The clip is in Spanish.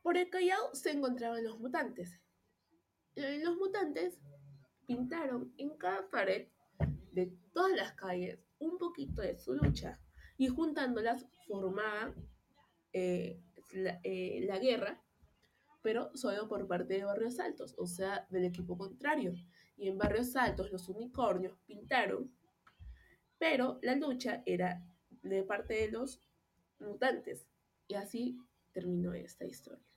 Por el Callao se encontraban los mutantes. Los mutantes pintaron en cada pared de todas las calles un poquito de su lucha y juntándolas formaban la guerra, pero solo por parte de Barrios Altos, o sea, del equipo contrario. Y en Barrios Altos los unicornios pintaron, pero la lucha era de parte de los mutantes. Y así terminó esta historia.